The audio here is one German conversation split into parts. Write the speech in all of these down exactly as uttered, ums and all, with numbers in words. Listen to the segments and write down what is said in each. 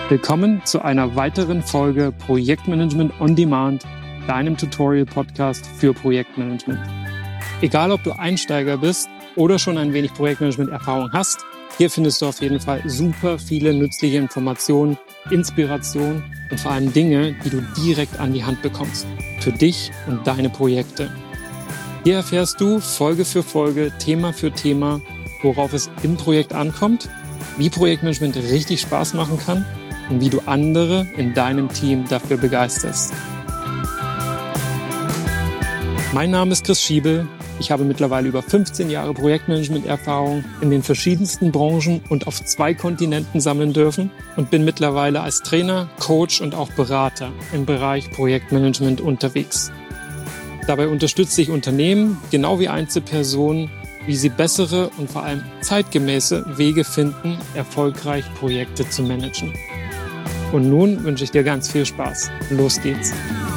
Willkommen zu einer weiteren Folge Projektmanagement on Demand, deinem Tutorial-Podcast für Projektmanagement. Egal, ob du Einsteiger bist oder schon ein wenig Projektmanagement-Erfahrung hast, hier findest du auf jeden Fall super viele nützliche Informationen, Inspiration und vor allem Dinge, die du direkt an die Hand bekommst, für dich und deine Projekte. Hier erfährst du Folge für Folge, Thema für Thema, worauf es im Projekt ankommt, wie Projektmanagement richtig Spaß machen kann und wie du andere in deinem Team dafür begeisterst. Mein Name ist Chris Schiebel. Ich habe mittlerweile über fünfzehn Jahre Projektmanagement-Erfahrung in den verschiedensten Branchen und auf zwei Kontinenten sammeln dürfen und bin mittlerweile als Trainer, Coach und auch Berater im Bereich Projektmanagement unterwegs. Dabei unterstütze ich Unternehmen, genau wie Einzelpersonen, wie sie bessere und vor allem zeitgemäße Wege finden, erfolgreich Projekte zu managen. Und nun wünsche ich dir ganz viel Spaß. Los geht's!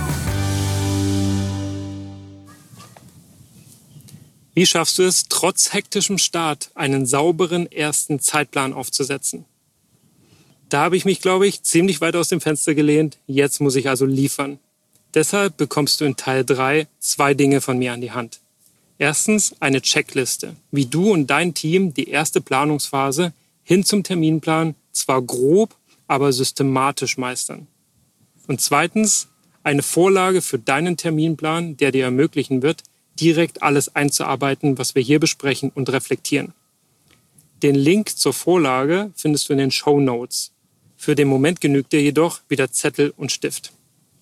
Wie schaffst du es, trotz hektischem Start einen sauberen ersten Zeitplan aufzusetzen? Da habe ich mich, glaube ich, ziemlich weit aus dem Fenster gelehnt. Jetzt muss ich also liefern. Deshalb bekommst du in Teil drei zwei Dinge von mir an die Hand. Erstens eine Checkliste, wie du und dein Team die erste Planungsphase hin zum Terminplan zwar grob, aber systematisch meistern. Und zweitens eine Vorlage für deinen Terminplan, der dir ermöglichen wird, direkt alles einzuarbeiten, was wir hier besprechen und reflektieren. Den Link zur Vorlage findest du in den Shownotes. Für den Moment genügt dir jedoch wieder Zettel und Stift.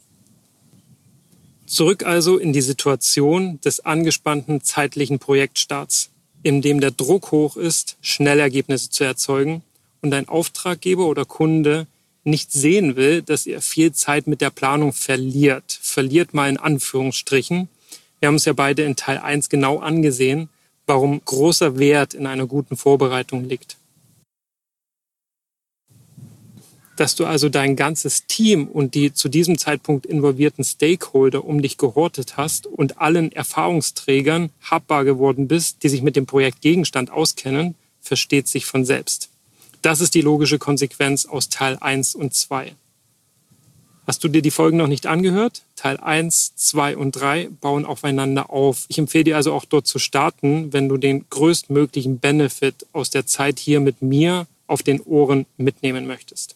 Zurück also in die Situation des angespannten zeitlichen Projektstarts, in dem der Druck hoch ist, schnell Ergebnisse zu erzeugen und ein Auftraggeber oder Kunde nicht sehen will, dass ihr viel Zeit mit der Planung verliert. Verliert mal in Anführungsstrichen. Wir haben es ja beide in Teil eins genau angesehen, warum großer Wert in einer guten Vorbereitung liegt. Dass du also dein ganzes Team und die zu diesem Zeitpunkt involvierten Stakeholder um dich gehortet hast und allen Erfahrungsträgern habbar geworden bist, die sich mit dem Projektgegenstand auskennen, versteht sich von selbst. Das ist die logische Konsequenz aus Teil eins und zwei. Hast du dir die Folgen noch nicht angehört? Teil eins, zwei und drei bauen aufeinander auf. Ich empfehle dir also auch dort zu starten, wenn du den größtmöglichen Benefit aus der Zeit hier mit mir auf den Ohren mitnehmen möchtest.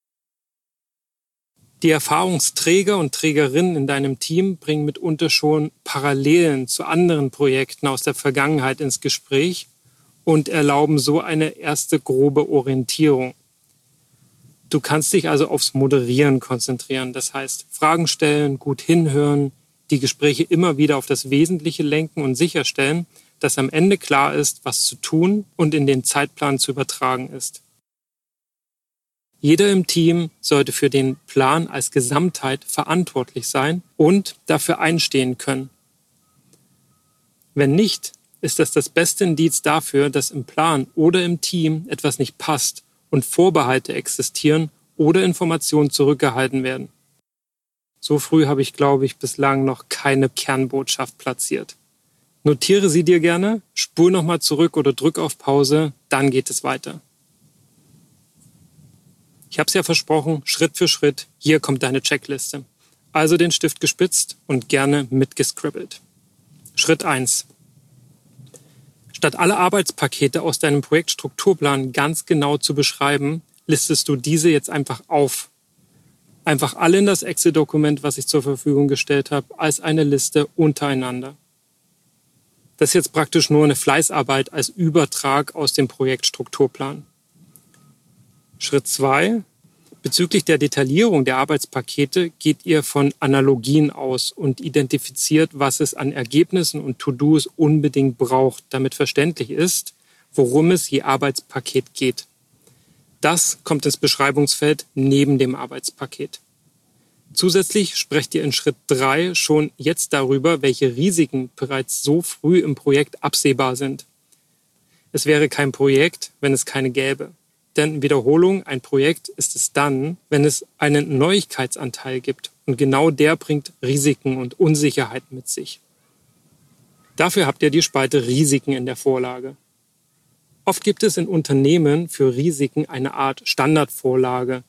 Die Erfahrungsträger und Trägerinnen in deinem Team bringen mitunter schon Parallelen zu anderen Projekten aus der Vergangenheit ins Gespräch und erlauben so eine erste grobe Orientierung. Du kannst dich also aufs Moderieren konzentrieren, das heißt Fragen stellen, gut hinhören, die Gespräche immer wieder auf das Wesentliche lenken und sicherstellen, dass am Ende klar ist, was zu tun und in den Zeitplan zu übertragen ist. Jeder im Team sollte für den Plan als Gesamtheit verantwortlich sein und dafür einstehen können. Wenn nicht, ist das das beste Indiz dafür, dass im Plan oder im Team etwas nicht passt und Vorbehalte existieren oder Informationen zurückgehalten werden. So früh habe ich, glaube ich, bislang noch keine Kernbotschaft platziert. Notiere sie dir gerne, spul nochmal zurück oder drück auf Pause, dann geht es weiter. Ich habe es ja versprochen, Schritt für Schritt, hier kommt deine Checkliste. Also den Stift gespitzt und gerne mitgescribbelt. Schritt eins. Statt alle Arbeitspakete aus deinem Projektstrukturplan ganz genau zu beschreiben, listest du diese jetzt einfach auf. Einfach alle in das Excel-Dokument, was ich zur Verfügung gestellt habe, als eine Liste untereinander. Das ist jetzt praktisch nur eine Fleißarbeit als Übertrag aus dem Projektstrukturplan. Schritt zwei. Bezüglich der Detaillierung der Arbeitspakete geht ihr von Analogien aus und identifiziert, was es an Ergebnissen und To-Dos unbedingt braucht, damit verständlich ist, worum es je Arbeitspaket geht. Das kommt ins Beschreibungsfeld neben dem Arbeitspaket. Zusätzlich sprecht ihr in Schritt drei schon jetzt darüber, welche Risiken bereits so früh im Projekt absehbar sind. Es wäre kein Projekt, wenn es keine gäbe. Denn Wiederholung, ein Projekt, ist es dann, wenn es einen Neuigkeitsanteil gibt. Und genau der bringt Risiken und Unsicherheit mit sich. Dafür habt ihr die Spalte Risiken in der Vorlage. Oft gibt es in Unternehmen für Risiken eine Art Standardvorlage,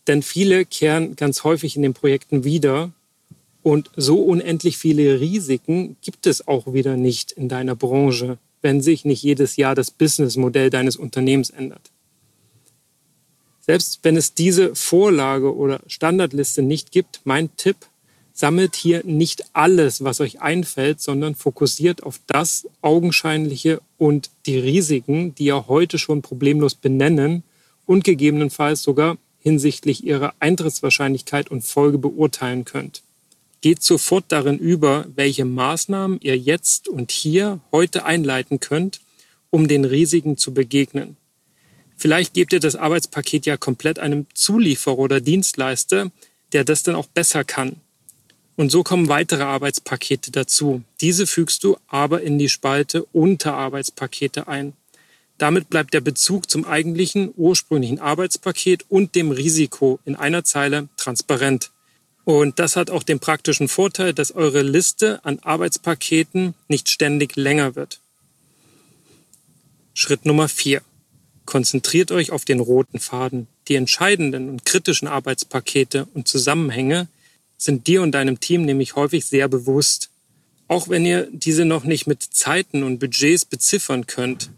Denn viele kehren ganz häufig in den Projekten wieder und so unendlich viele Risiken gibt es auch wieder nicht in deiner Branche, wenn sich nicht jedes Jahr das Businessmodell deines Unternehmens ändert. Selbst wenn es diese Vorlage oder Standardliste nicht gibt, mein Tipp: Sammelt hier nicht alles, was euch einfällt, sondern fokussiert auf das Augenscheinliche und die Risiken, die ihr heute schon problemlos benennen und gegebenenfalls sogar hinsichtlich ihrer Eintrittswahrscheinlichkeit und Folge beurteilen könnt. Geht sofort darin über, welche Maßnahmen ihr jetzt und hier heute einleiten könnt, um den Risiken zu begegnen. Vielleicht gebt ihr das Arbeitspaket ja komplett einem Zulieferer oder Dienstleister, der das dann auch besser kann. Und so kommen weitere Arbeitspakete dazu. Diese fügst du aber in die Spalte Unterarbeitspakete ein. Damit bleibt der Bezug zum eigentlichen ursprünglichen Arbeitspaket und dem Risiko in einer Zeile transparent. Und das hat auch den praktischen Vorteil, dass eure Liste an Arbeitspaketen nicht ständig länger wird. Schritt Nummer vier. Konzentriert euch auf den roten Faden. Die entscheidenden und kritischen Arbeitspakete und Zusammenhänge sind dir und deinem Team nämlich häufig sehr bewusst. Auch wenn ihr diese noch nicht mit Zeiten und Budgets beziffern könnt.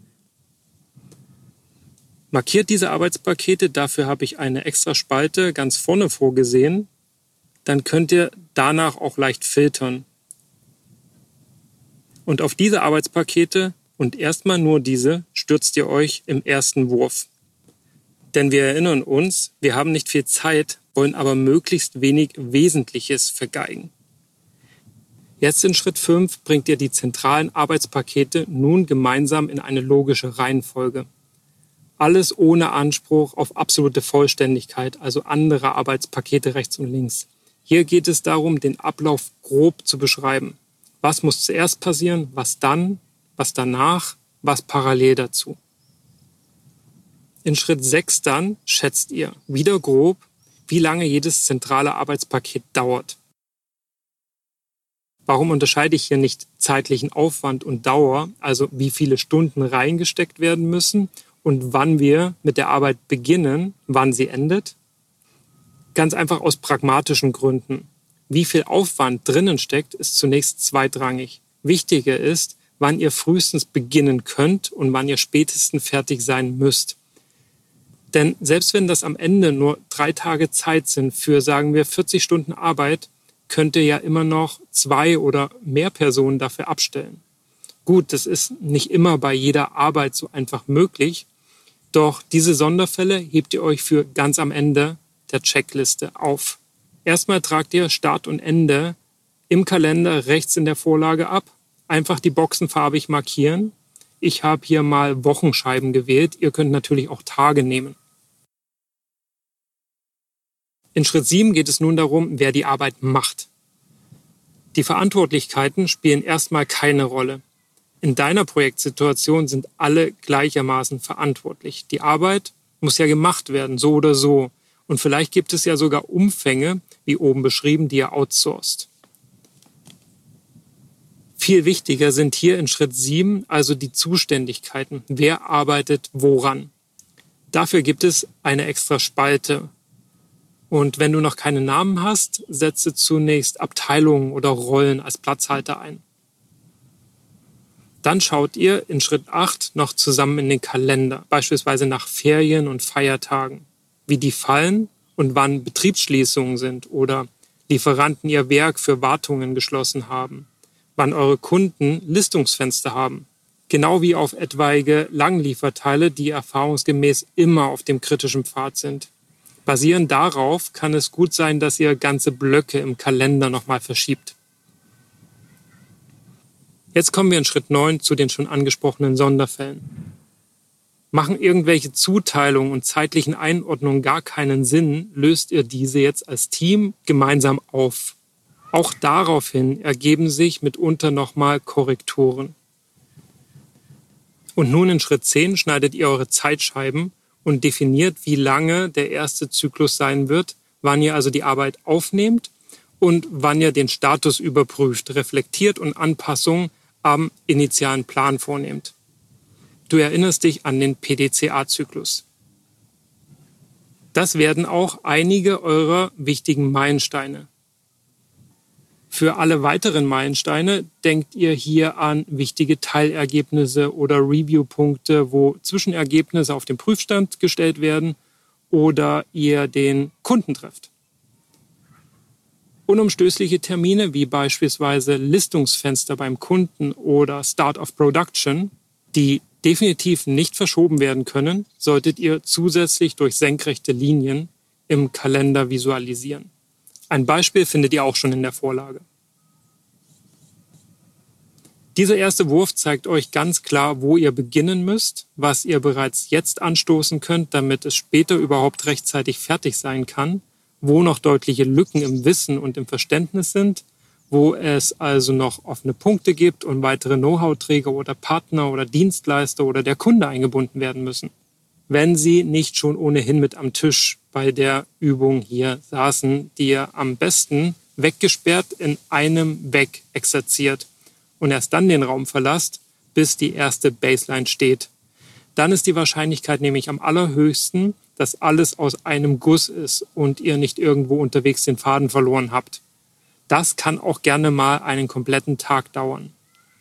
Markiert diese Arbeitspakete, dafür habe ich eine extra Spalte ganz vorne vorgesehen. Dann könnt ihr danach auch leicht filtern. Und auf diese Arbeitspakete und erstmal nur diese stürzt ihr euch im ersten Wurf. Denn wir erinnern uns, wir haben nicht viel Zeit, wollen aber möglichst wenig Wesentliches vergeigen. Jetzt in Schritt fünf bringt ihr die zentralen Arbeitspakete nun gemeinsam in eine logische Reihenfolge. Alles ohne Anspruch auf absolute Vollständigkeit, also andere Arbeitspakete rechts und links. Hier geht es darum, den Ablauf grob zu beschreiben. Was muss zuerst passieren, was dann, was danach, was parallel dazu. In Schritt sechs dann schätzt ihr, wieder grob, wie lange jedes zentrale Arbeitspaket dauert. Warum unterscheide ich hier nicht zeitlichen Aufwand und Dauer, also wie viele Stunden reingesteckt werden müssen und wann wir mit der Arbeit beginnen, wann sie endet? Ganz einfach aus pragmatischen Gründen. Wie viel Aufwand drinnen steckt, ist zunächst zweitrangig. Wichtiger ist, wann ihr frühestens beginnen könnt und wann ihr spätestens fertig sein müsst. Denn selbst wenn das am Ende nur drei Tage Zeit sind für, sagen wir, vierzig Stunden Arbeit, könnt ihr ja immer noch zwei oder mehr Personen dafür abstellen. Gut, das ist nicht immer bei jeder Arbeit so einfach möglich, doch diese Sonderfälle hebt ihr euch für ganz am Ende der Checkliste auf. Erstmal tragt ihr Start und Ende im Kalender rechts in der Vorlage ab. Einfach die Boxen farbig markieren. Ich habe hier mal Wochenscheiben gewählt. Ihr könnt natürlich auch Tage nehmen. In Schritt sieben geht es nun darum, wer die Arbeit macht. Die Verantwortlichkeiten spielen erstmal keine Rolle. In deiner Projektsituation sind alle gleichermaßen verantwortlich. Die Arbeit muss ja gemacht werden, so oder so. Und vielleicht gibt es ja sogar Umfänge, wie oben beschrieben, die ihr outsourced. Viel wichtiger sind hier in Schritt sieben also die Zuständigkeiten. Wer arbeitet woran? Dafür gibt es eine extra Spalte. Und wenn du noch keine Namen hast, setze zunächst Abteilungen oder Rollen als Platzhalter ein. Dann schaut ihr in Schritt acht noch zusammen in den Kalender, beispielsweise nach Ferien und Feiertagen, wie die fallen und wann Betriebsschließungen sind oder Lieferanten ihr Werk für Wartungen geschlossen haben, wann eure Kunden Listungsfenster haben, genau wie auf etwaige Langlieferteile, die erfahrungsgemäß immer auf dem kritischen Pfad sind. Basierend darauf kann es gut sein, dass ihr ganze Blöcke im Kalender nochmal verschiebt. Jetzt kommen wir in Schritt neun zu den schon angesprochenen Sonderfällen. Machen irgendwelche Zuteilungen und zeitlichen Einordnungen gar keinen Sinn, löst ihr diese jetzt als Team gemeinsam auf. Auch daraufhin ergeben sich mitunter nochmal Korrekturen. Und nun in Schritt zehn schneidet ihr eure Zeitscheiben und definiert, wie lange der erste Zyklus sein wird, wann ihr also die Arbeit aufnehmt und wann ihr den Status überprüft, reflektiert und Anpassungen am initialen Plan vornehmt. Du erinnerst dich an den P D C A-Zyklus. Das werden auch einige eurer wichtigen Meilensteine. Für alle weiteren Meilensteine denkt ihr hier an wichtige Teilergebnisse oder Review-Punkte, wo Zwischenergebnisse auf den Prüfstand gestellt werden oder ihr den Kunden trefft. Unumstößliche Termine wie beispielsweise Listungsfenster beim Kunden oder Start of Production, die definitiv nicht verschoben werden können, solltet ihr zusätzlich durch senkrechte Linien im Kalender visualisieren. Ein Beispiel findet ihr auch schon in der Vorlage. Dieser erste Wurf zeigt euch ganz klar, wo ihr beginnen müsst, was ihr bereits jetzt anstoßen könnt, damit es später überhaupt rechtzeitig fertig sein kann, wo noch deutliche Lücken im Wissen und im Verständnis sind, wo es also noch offene Punkte gibt und weitere Know-how-Träger oder Partner oder Dienstleister oder der Kunde eingebunden werden müssen, wenn sie nicht schon ohnehin mit am Tisch bei der Übung hier saßen, die ihr am besten weggesperrt in einem Weg exerziert und erst dann den Raum verlasst, bis die erste Baseline steht. Dann ist die Wahrscheinlichkeit nämlich am allerhöchsten, dass alles aus einem Guss ist und ihr nicht irgendwo unterwegs den Faden verloren habt. Das kann auch gerne mal einen kompletten Tag dauern.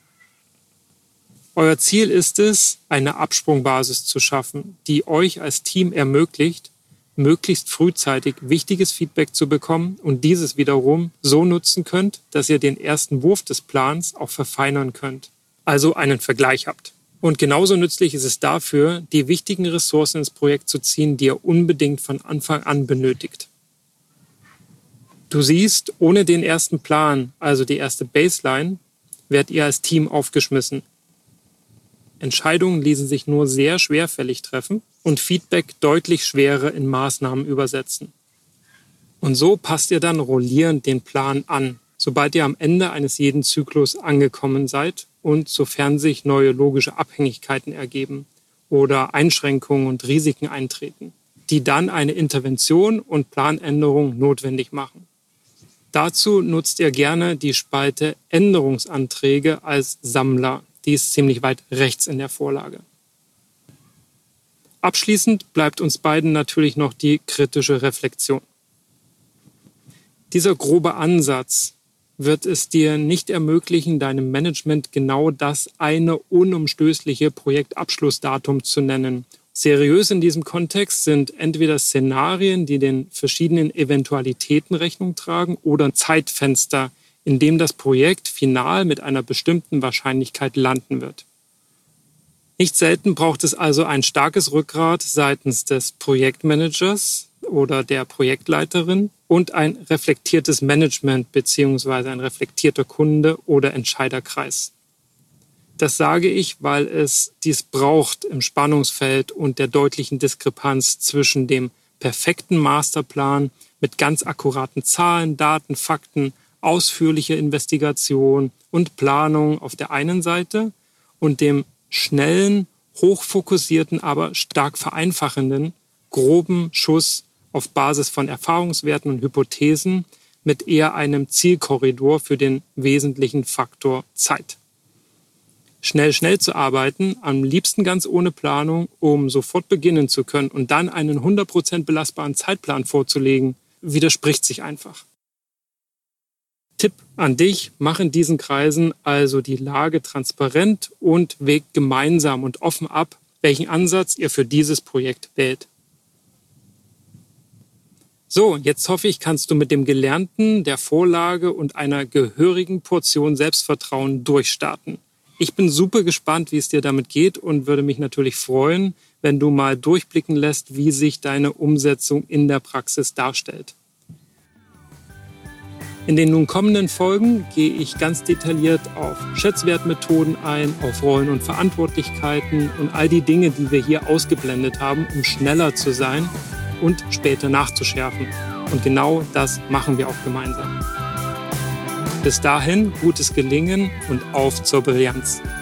Euer Ziel ist es, eine Absprungbasis zu schaffen, die euch als Team ermöglicht, möglichst frühzeitig wichtiges Feedback zu bekommen und dieses wiederum so nutzen könnt, dass ihr den ersten Wurf des Plans auch verfeinern könnt, also einen Vergleich habt. Und genauso nützlich ist es dafür, die wichtigen Ressourcen ins Projekt zu ziehen, die ihr unbedingt von Anfang an benötigt. Du siehst, ohne den ersten Plan, also die erste Baseline, werdet ihr als Team aufgeschmissen. Entscheidungen ließen sich nur sehr schwerfällig treffen und Feedback deutlich schwerer in Maßnahmen übersetzen. Und so passt ihr dann rollierend den Plan an, sobald ihr am Ende eines jeden Zyklus angekommen seid und sofern sich neue logische Abhängigkeiten ergeben oder Einschränkungen und Risiken eintreten, die dann eine Intervention und Planänderung notwendig machen. Dazu nutzt ihr gerne die Spalte Änderungsanträge als Sammler. Die ist ziemlich weit rechts in der Vorlage. Abschließend bleibt uns beiden natürlich noch die kritische Reflexion. Dieser grobe Ansatz wird es dir nicht ermöglichen, deinem Management genau das eine unumstößliche Projektabschlussdatum zu nennen. Seriös in diesem Kontext sind entweder Szenarien, die den verschiedenen Eventualitäten Rechnung tragen, oder Zeitfenster, in dem das Projekt final mit einer bestimmten Wahrscheinlichkeit landen wird. Nicht selten braucht es also ein starkes Rückgrat seitens des Projektmanagers oder der Projektleiterin und ein reflektiertes Management bzw. ein reflektierter Kunde oder Entscheiderkreis. Das sage ich, weil es dies braucht im Spannungsfeld und der deutlichen Diskrepanz zwischen dem perfekten Masterplan mit ganz akkuraten Zahlen, Daten, Fakten, ausführlicher Investigation und Planung auf der einen Seite und dem schnellen, hochfokussierten, aber stark vereinfachenden, groben Schuss auf Basis von Erfahrungswerten und Hypothesen mit eher einem Zielkorridor für den wesentlichen Faktor Zeit. Schnell, schnell zu arbeiten, am liebsten ganz ohne Planung, um sofort beginnen zu können und dann einen hundert Prozent belastbaren Zeitplan vorzulegen, widerspricht sich einfach. Tipp an dich, mach in diesen Kreisen also die Lage transparent und wägt gemeinsam und offen ab, welchen Ansatz ihr für dieses Projekt wählt. So, jetzt hoffe ich, kannst du mit dem Gelernten, der Vorlage und einer gehörigen Portion Selbstvertrauen durchstarten. Ich bin super gespannt, wie es dir damit geht und würde mich natürlich freuen, wenn du mal durchblicken lässt, wie sich deine Umsetzung in der Praxis darstellt. In den nun kommenden Folgen gehe ich ganz detailliert auf Schätzwertmethoden ein, auf Rollen und Verantwortlichkeiten und all die Dinge, die wir hier ausgeblendet haben, um schneller zu sein und später nachzuschärfen. Und genau das machen wir auch gemeinsam. Bis dahin, gutes Gelingen und auf zur Brillanz.